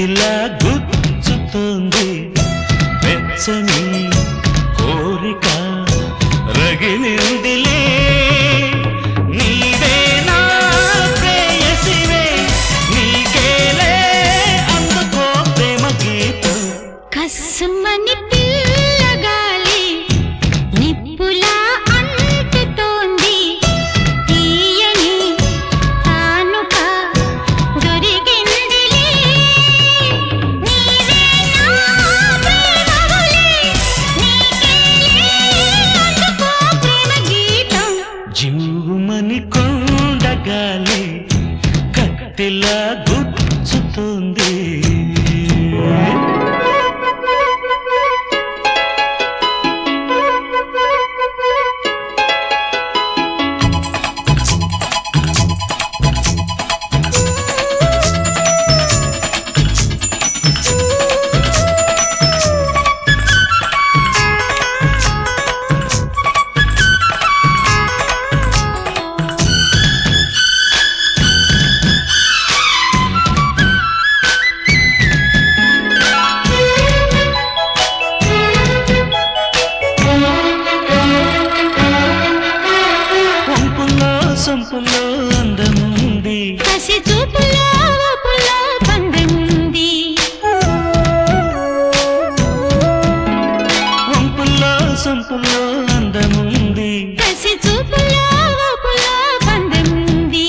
కత్తిలా గుచ్చుతోంది వెచ్చని కోరిక రగిలిందిలే నీవే నా ప్రేయసివే నీకేలే అందుకో ప్రేమ గీతం కస్సుమని పిల్లగాలి నిప్పులా అంటుతోంది తీయని తానుక దొరికిందిలే నీవే నా ప్రేమవలే నీకేలే అందుకో ప్రేమ గీతం జివ్వుమని కొండగాలి కత్తిలా గుచ్చుతోంది సంపులో అందముంది కసి చూపులో ఊపులో పందెముంది వంపుల్లో సంపులో అందముంది కసి చూపులో ఊపులో పందెముంది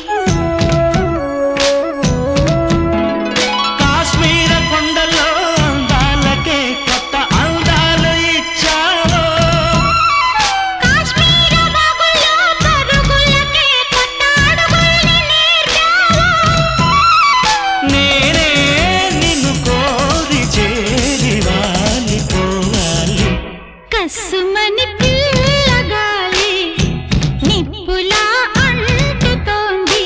కాశ్మీర కొండలో అందాలకే కొత్త అందాలు ఇచ్చావో కాశ్మీర బాగుల్లో పరుగులకే కొత్త అడుగుల్ని నేర్పావు నేనే నిన్ను కోరి చేరి వాలిపోవాలి కస్సుమని పిల్లగాలి నిప్పులా అంటుతోంది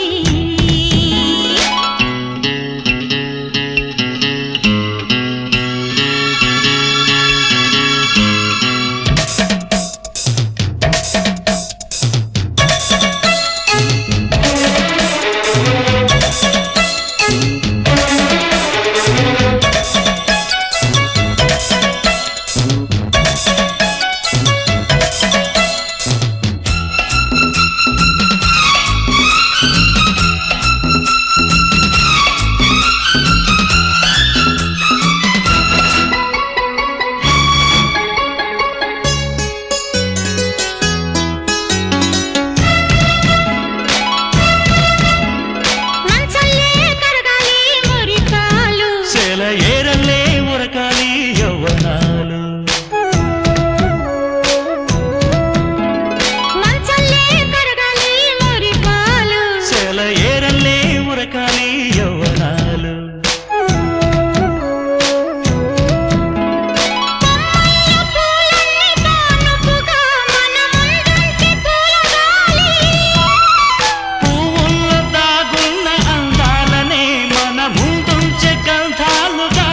మంచల్లే కరగాలి మురికాలు సెల ఏరల్లే ఉరకాలి యవ్వనాలు మంచల్లే కరగాలి మురికాలు సెల ఏరల్లే ఉరకాలి యవ్వనాలు కొమ్మల్లో పూలన్నీ పానుపుగా మన ముందుంచి తూలగాలి పువ్వుల్లో దాగున్న అందాలనే మన ముందుంచే గంధాలుగా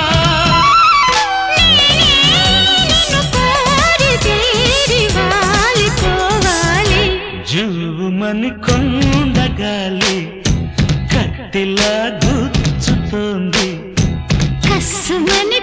నిన్ను కోరి చేరి వాలిపోవాలి జువ్వుమని కొండగాలి కత్తిలా గుచ్చుతోంది కస్సుమని